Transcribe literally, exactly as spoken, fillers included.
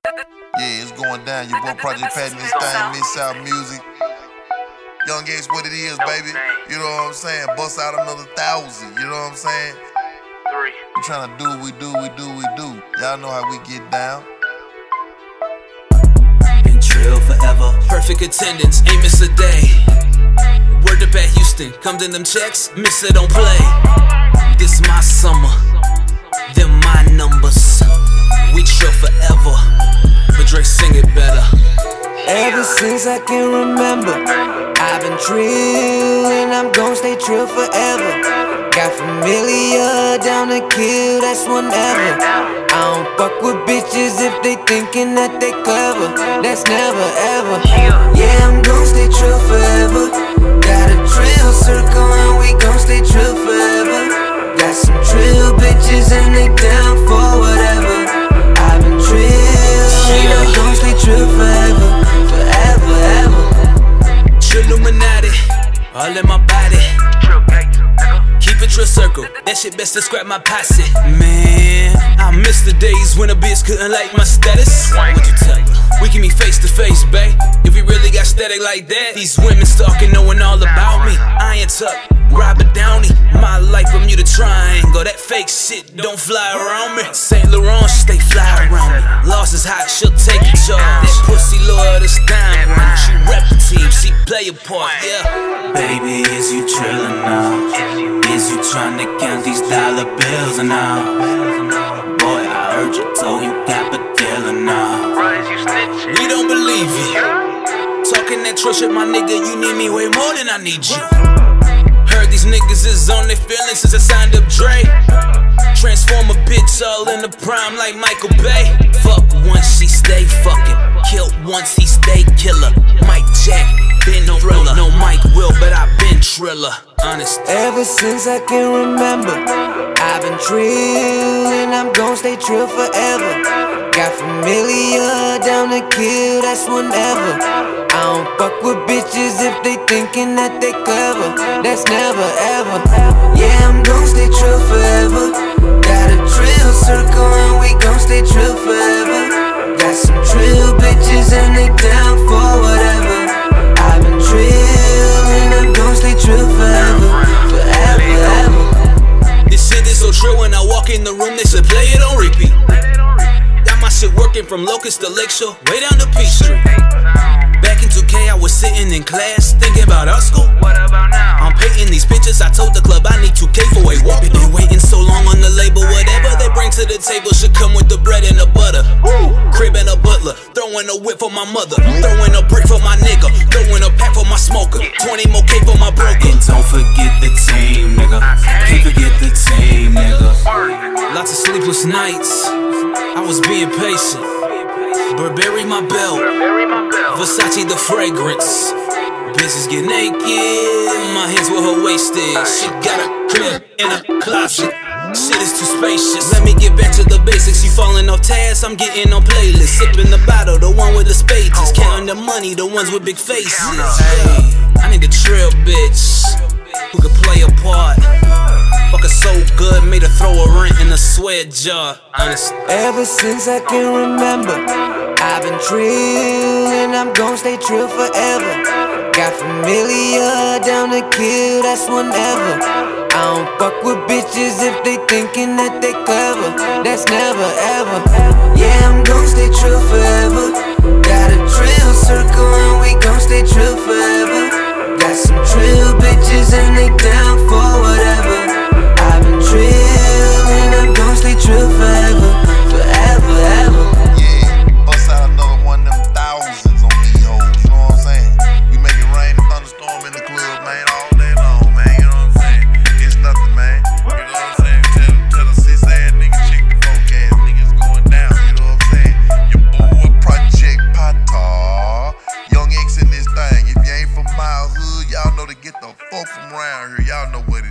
Yeah, it's going down. Your boy Project Pat in this thing, Mid-South Music. Young X, what it is, baby. You know what I'm saying? Bust out another thousand. You know what I'm saying? Three. We trying to do what we do, we do, we do. Y'all know how we get down. Been trill forever. Perfect attendance, ain't miss a day. Word to Pat Houston, come to them checks, miss it, don't play. This my summer, them my numbers. We trill forever, but Drake sing it better. Ever since I can remember, I've been trill and I'm gon' stay trill forever. Got familiar down to kill, that's whenever. I don't fuck with bitches if they thinking that they clever. That's never ever. Yeah, I'm gon' stay trill forever. Got a trill circle and we gon' stay trill forever. Got some trill bitches and they down for whatever. I've been trill and I'm gon' stay trill forever. Forever, ever. Trilluminati, all in my body. Keep it trill circle, that shit best describe my posse. Man, I miss the days when a bitch couldn't like my status. What you tell her? We can meet face to face, babe. If we really got static like that, these women stalking, knowing all about me. Iron Tuck, Robert Downey, my life Bermuda Triangle. That fake shit don't fly around me. Saint Laurent, she stay fly around me. Loss is hot, she'll take a charge. That pussy loyal this time runner. She rep the team, she play a part, yeah. Baby, is you trillin' now? Is you tryna count these dollar bills now? Boy, I heard you told you got a dealer now. We don't believe you. Talking that trash shit, my nigga, you need me way more than I need you. Heard these niggas is on their feelings since I signed up Dre. Transform a bitch all in the prime like Michael Bay. Fuck once, she stay fucking. Killed once, he stay killer. Mike Jack, been no thriller. No Mike Will, but I been Triller. Honest. Ever since I can remember, I've been trill and I'm gon' stay trill forever. Got familiar down to kill, that's whenever. I don't fuck with bitches if they thinking that they clever. That's never ever. Yeah, I'm gon' stay trill forever. Got a trill circle and we gon' stay trill forever. Got some trill bitches and they down for whatever. I've been trill and I'm gon' stay trill forever. Forever, ever. This shit is so trill when I walk in the room, they should play it on repeat. Got my shit working from Locust to Lakeshore, way down to Peachtree. Back in two K, I was sitting in class, thinking about our school. What about now? I'm painting these pictures, I told the club I need two K for a walk. Been waiting so long on the label, whatever they bring to the table should come with the bread and the butter. Crib and a butler, throwing a whip for my mother, throwing a brick for my nigga, throwing a pack for my smoker, twenty more K for my broker. And don't forget the team, nigga. Can't forget the team, nigga. Lots of sleepless nights, I was being patient. Burberry my belt, Versace the fragrance. Bitches get naked, my hands where her waist is. She got a crib in a closet, shit is too spacious. Let me get back to the basics, you falling off tasks, I'm getting on playlists. Sipping the bottle, the one with the spades. Counting the money, the ones with big faces. Hey, I need a trill bitch who could play a part. Fuck her so good, made her throw a rent in a sweat jar. Honest. Ever since I can remember, I've been trill and I'm gon' stay trill forever. Got familiar down to kill, that's whenever. I don't fuck with bitches if they thinking that they clever. That's never ever. Yeah, I'm gon' stay trill forever. Got a trill circle and we gon' stay trill forever. Got some trill bitches and they down for whatever. I've been trill and I'm gon' stay trill forever. Forever, ever. Yeah, bust out another one of them thousands on these hoes. You know what I'm saying? We make it rain and thunderstorm in the club, man, all day long, man. You know what I'm saying? It's nothing, man. You know what I'm saying? Tell, tell a sis ass nigga, check the forecast. Niggas going down, you know what I'm saying? Your boy Project Pata, Young X in this thing. If you ain't from my hood, y'all know to get the fuck from around here. Y'all know what it is.